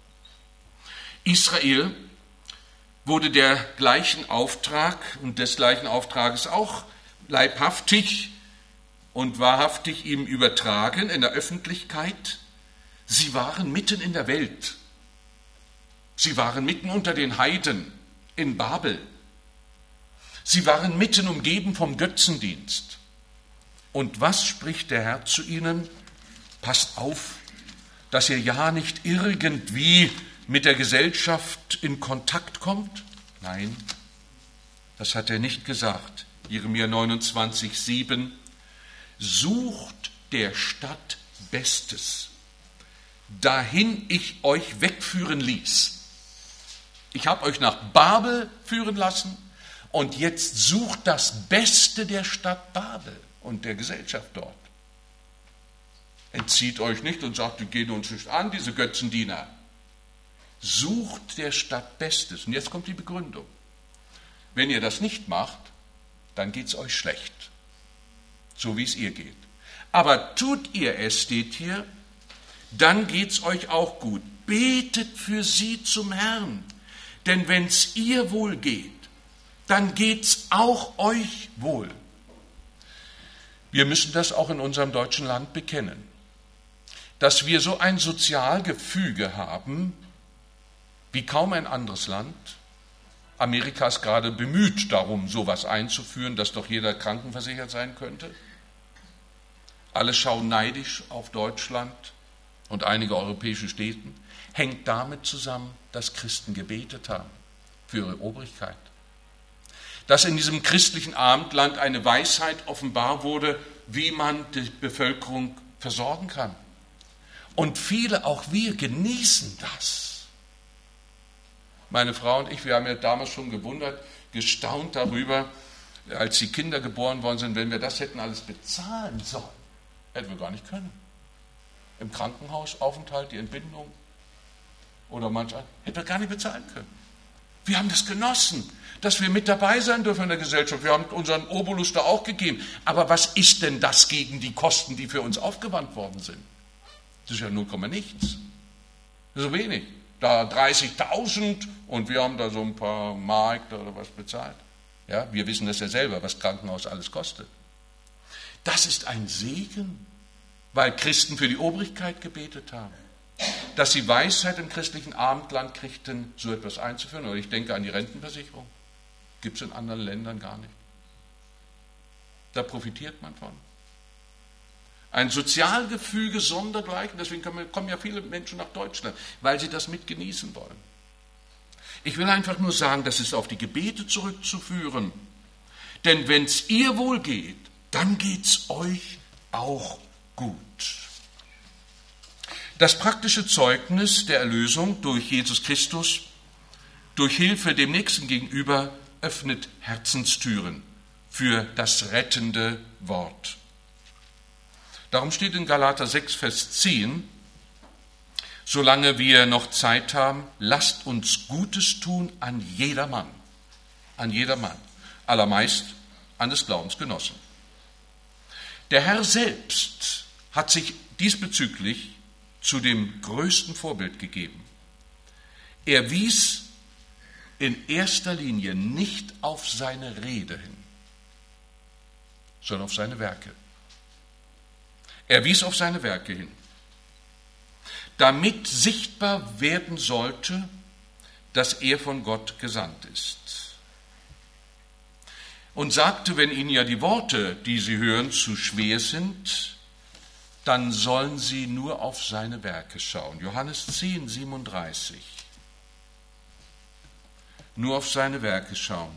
Speaker 1: Israel wurde der gleichen Auftrag und des gleichen Auftrages auch leibhaftig und wahrhaftig ihm übertragen in der Öffentlichkeit. Sie waren mitten in der Welt. Sie waren mitten unter den Heiden in Babel. Sie waren mitten umgeben vom Götzendienst. Und was spricht der Herr zu ihnen? Passt auf, dass ihr ja nicht irgendwie mit der Gesellschaft in Kontakt kommt? Nein, das hat er nicht gesagt. Jeremia neunundzwanzig, sieben. Sucht der Stadt Bestes, dahin ich euch wegführen ließ. Ich habe euch nach Babel führen lassen und jetzt sucht das Beste der Stadt Babel und der Gesellschaft dort. Entzieht euch nicht und sagt, die gehen uns nicht an, diese Götzendiener. Sucht der Stadt Bestes. Und jetzt kommt die Begründung. Wenn ihr das nicht macht, dann geht es euch schlecht. So wie es ihr geht. Aber tut ihr es, steht hier, dann geht es euch auch gut. Betet für sie zum Herrn. Denn wenn es ihr wohl geht, dann geht es auch euch wohl. Wir müssen das auch in unserem deutschen Land bekennen, dass wir so ein Sozialgefüge haben, wie kaum ein anderes Land. Amerika ist gerade bemüht darum, sowas einzuführen, dass doch jeder krankenversichert sein könnte. Alle schauen neidisch auf Deutschland und einige europäische Städte. Hängt damit zusammen, dass Christen gebetet haben für ihre Obrigkeit. Dass in diesem christlichen Abendland eine Weisheit offenbar wurde, wie man die Bevölkerung versorgen kann. Und viele, auch wir, genießen das. Meine Frau und ich, wir haben ja damals schon gewundert, gestaunt darüber, als die Kinder geboren worden sind, wenn wir das hätten alles bezahlen sollen, hätten wir gar nicht können. Im Krankenhausaufenthalt, die Entbindung oder manchmal, hätten wir gar nicht bezahlen können. Wir haben das genossen, dass wir mit dabei sein dürfen in der Gesellschaft. Wir haben unseren Obolus da auch gegeben. Aber was ist denn das gegen die Kosten, die für uns aufgewandt worden sind? Das ist ja null Komma nichts. Das ist so wenig. Da dreißigtausend und wir haben da so ein paar Mark oder was bezahlt. Ja, wir wissen das ja selber, was Krankenhaus alles kostet. Das ist ein Segen, weil Christen für die Obrigkeit gebetet haben. Dass sie Weisheit im christlichen Abendland kriegten, so etwas einzuführen. Oder ich denke an die Rentenversicherung. Gibt es in anderen Ländern gar nicht. Da profitiert man von. Ein Sozialgefüge sondergleichen, deswegen kommen ja viele Menschen nach Deutschland, weil sie das mit genießen wollen. Ich will einfach nur sagen, das ist auf die Gebete zurückzuführen. Denn wenn es ihr wohl geht, dann geht es euch auch gut. Das praktische Zeugnis der Erlösung durch Jesus Christus, durch Hilfe dem Nächsten gegenüber, öffnet Herzenstüren für das rettende Wort. Darum steht in Galater sechs, Vers zehn, solange wir noch Zeit haben, lasst uns Gutes tun an jedermann, an jedermann, allermeist an des Glaubens Genossen. Der Herr selbst hat sich diesbezüglich zu dem größten Vorbild gegeben. Er wies in erster Linie nicht auf seine Rede hin, sondern auf seine Werke. Er wies auf seine Werke hin, damit sichtbar werden sollte, dass er von Gott gesandt ist. Und sagte, wenn ihnen ja die Worte, die sie hören, zu schwer sind, dann sollen sie nur auf seine Werke schauen. Johannes zehn, siebenunddreißig. Nur auf seine Werke schauen.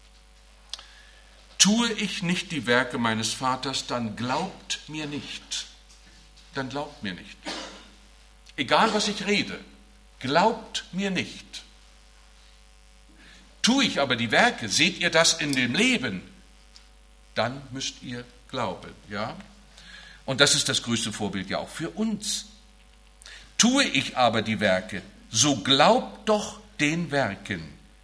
Speaker 1: Tue ich nicht die Werke meines Vaters, dann glaubt mir nicht. Dann glaubt mir nicht. Egal, was ich rede, glaubt mir nicht. Tue ich aber die Werke, seht ihr das in dem Leben, dann müsst ihr glauben, ja? Und das ist das größte Vorbild ja auch für uns. Tue ich aber die Werke, so glaubt doch den Werken,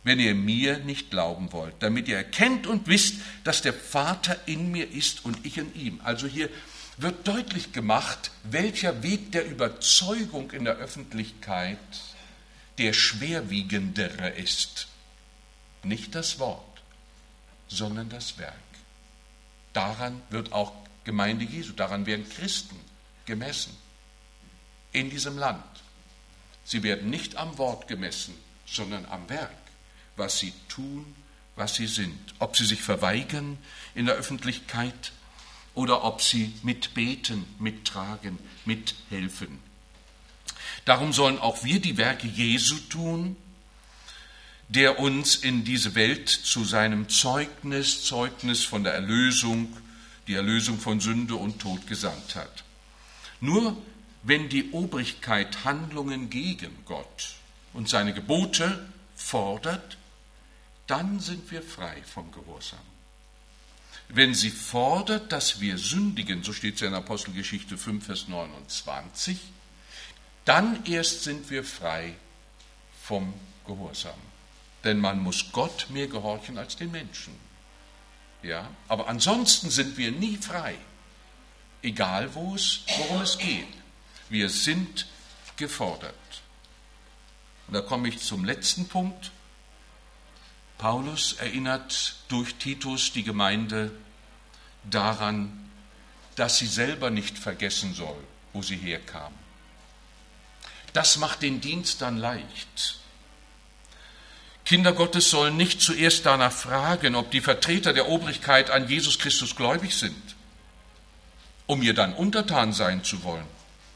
Speaker 1: wenn ihr mir nicht glauben wollt, damit ihr erkennt und wisst, dass der Vater in mir ist und ich in ihm. Also hier wird deutlich gemacht, welcher Weg der Überzeugung in der Öffentlichkeit der schwerwiegendere ist. Nicht das Wort, sondern das Werk. Daran wird auch Gemeinde Jesu, daran werden Christen gemessen in diesem Land. Sie werden nicht am Wort gemessen, sondern am Werk, was sie tun, was sie sind. Ob sie sich verweigern in der Öffentlichkeit oder ob sie mitbeten, mittragen, mithelfen. Darum sollen auch wir die Werke Jesu tun, der uns in diese Welt zu seinem Zeugnis, Zeugnis von der Erlösung, die Erlösung von Sünde und Tod gesandt hat. Nur wenn die Obrigkeit Handlungen gegen Gott und seine Gebote fordert, dann sind wir frei vom Gehorsam. Wenn sie fordert, dass wir sündigen, so steht es ja in Apostelgeschichte fünf, Vers neunundzwanzig, dann erst sind wir frei vom Gehorsam. Denn man muss Gott mehr gehorchen als den Menschen. Ja? Aber ansonsten sind wir nie frei, egal wo es, worum es geht. Wir sind gefordert. Und da komme ich zum letzten Punkt. Paulus erinnert durch Titus die Gemeinde daran, dass sie selber nicht vergessen soll, wo sie herkam. Das macht den Dienst dann leicht. Kinder Gottes sollen nicht zuerst danach fragen, ob die Vertreter der Obrigkeit an Jesus Christus gläubig sind, um ihr dann untertan sein zu wollen,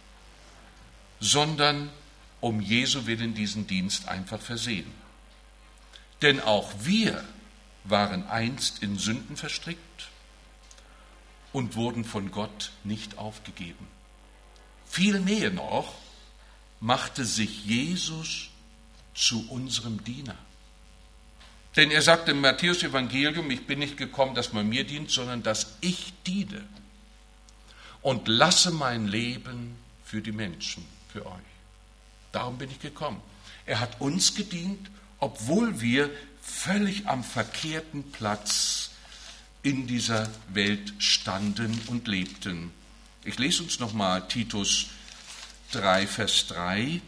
Speaker 1: sondern um Jesu willen diesen Dienst einfach versehen. Denn auch wir waren einst in Sünden verstrickt und wurden von Gott nicht aufgegeben. Vielmehr noch machte sich Jesus zu unserem Diener. Denn er sagt im Matthäus-Evangelium, ich bin nicht gekommen, dass man mir dient, sondern dass ich diene und lasse mein Leben für die Menschen, für euch. Darum bin ich gekommen. Er hat uns gedient, obwohl wir völlig am verkehrten Platz in dieser Welt standen und lebten. Ich lese uns nochmal Titus drei, Vers drei.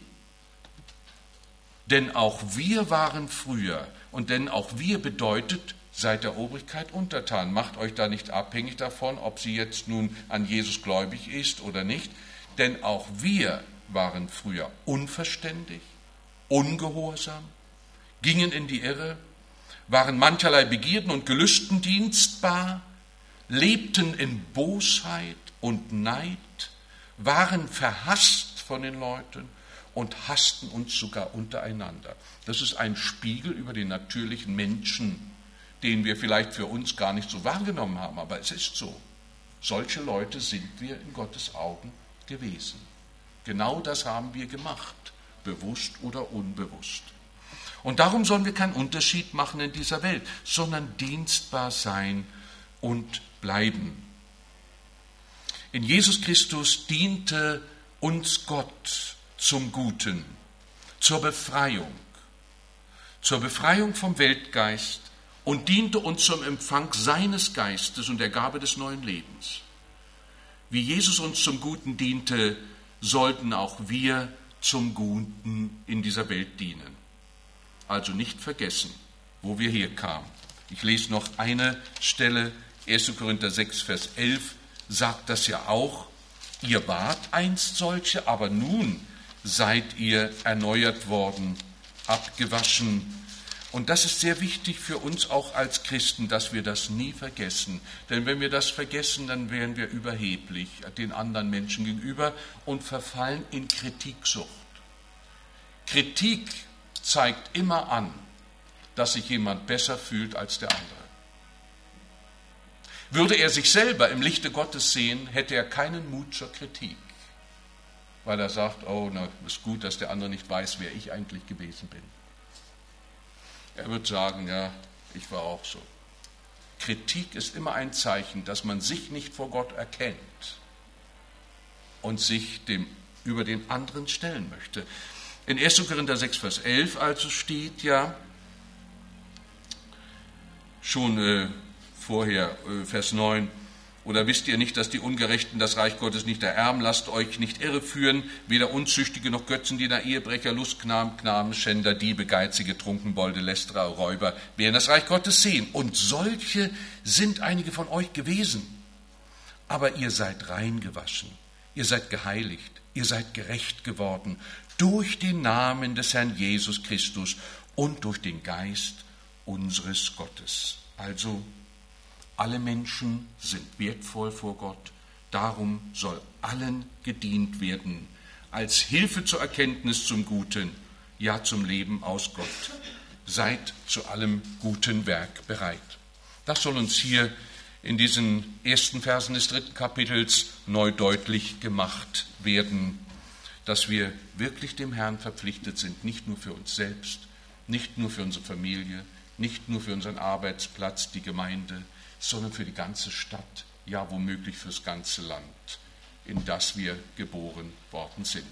Speaker 1: Denn auch wir waren früher, und denn auch wir bedeutet, seid der Obrigkeit untertan. Macht euch da nicht abhängig davon, ob sie jetzt nun an Jesus gläubig ist oder nicht. Denn auch wir waren früher unverständig, ungehorsam, gingen in die Irre, waren mancherlei Begierden und Gelüsten dienstbar, lebten in Bosheit und Neid, waren verhasst von den Leuten und hassten uns sogar untereinander. Das ist ein Spiegel über den natürlichen Menschen, den wir vielleicht für uns gar nicht so wahrgenommen haben, aber es ist so. Solche Leute sind wir in Gottes Augen gewesen. Genau das haben wir gemacht, bewusst oder unbewusst. Und darum sollen wir keinen Unterschied machen in dieser Welt, sondern dienstbar sein und bleiben. In Jesus Christus diente uns Gott zum Guten, zur Befreiung, zur Befreiung vom Weltgeist und diente uns zum Empfang seines Geistes und der Gabe des neuen Lebens. Wie Jesus uns zum Guten diente, sollten auch wir zum Guten in dieser Welt dienen. Also nicht vergessen, wo wir herkamen. Ich lese noch eine Stelle, erster Korinther sechs, Vers elf, sagt das ja auch. Ihr wart einst solche, aber nun seid ihr erneuert worden, abgewaschen. Und das ist sehr wichtig für uns auch als Christen, dass wir das nie vergessen. Denn wenn wir das vergessen, dann werden wir überheblich den anderen Menschen gegenüber und verfallen in Kritiksucht. Kritik zeigt immer an, dass sich jemand besser fühlt als der andere. Würde er sich selber im Lichte Gottes sehen, hätte er keinen Mut zur Kritik, weil er sagt, oh, na, ist gut, dass der andere nicht weiß, wer ich eigentlich gewesen bin. Er wird sagen, ja, ich war auch so. Kritik ist immer ein Zeichen, dass man sich nicht vor Gott erkennt und sich dem, über den anderen stellen möchte. In erster Korinther sechs, Vers elf also steht ja, schon äh, vorher, äh, Vers neun, oder wisst ihr nicht, dass die Ungerechten das Reich Gottes nicht ererben? Lasst euch nicht irreführen, weder Unzüchtige noch Götzendiener, Ehebrecher, Lustknaben, Knaben, Schänder, Diebe, Geizige, Trunkenbolde, Lästerer, Räuber werden das Reich Gottes sehen. Und solche sind einige von euch gewesen. Aber ihr seid rein gewaschen, ihr seid geheiligt, ihr seid gerecht geworden durch den Namen des Herrn Jesus Christus und durch den Geist unseres Gottes. Also, alle Menschen sind wertvoll vor Gott, darum soll allen gedient werden, als Hilfe zur Erkenntnis zum Guten, ja zum Leben aus Gott. Seid zu allem guten Werk bereit. Das soll uns hier in diesen ersten Versen des dritten Kapitels neu deutlich gemacht werden, dass wir wirklich dem Herrn verpflichtet sind, nicht nur für uns selbst, nicht nur für unsere Familie, nicht nur für unseren Arbeitsplatz, die Gemeinde, sondern für die ganze Stadt, ja womöglich fürs ganze Land, in das wir geboren worden sind.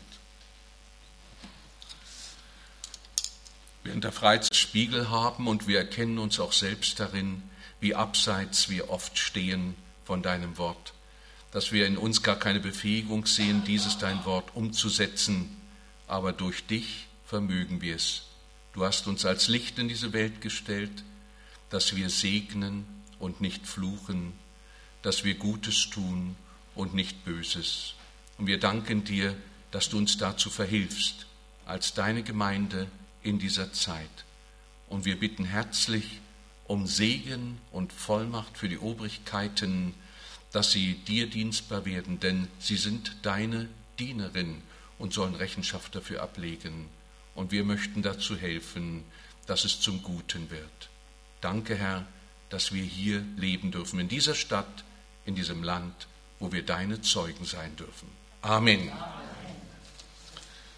Speaker 1: Wir in der Freizeit Spiegel haben und wir erkennen uns auch selbst darin, wie abseits wir oft stehen von deinem Wort, dass wir in uns gar keine Befähigung sehen, dieses dein Wort umzusetzen, aber durch dich vermögen wir es. Du hast uns als Licht in diese Welt gestellt, dass wir segnen und nicht fluchen, dass wir Gutes tun und nicht Böses. Und wir danken dir, dass du uns dazu verhilfst, als deine Gemeinde in dieser Zeit. Und wir bitten herzlich um Segen und Vollmacht für die Obrigkeiten, dass sie dir dienstbar werden, denn sie sind deine Dienerin und sollen Rechenschaft dafür ablegen. Und wir möchten dazu helfen, dass es zum Guten wird. Danke, Herr, dass wir hier leben dürfen, in dieser Stadt, in diesem Land, wo wir deine Zeugen sein dürfen. Amen. Amen.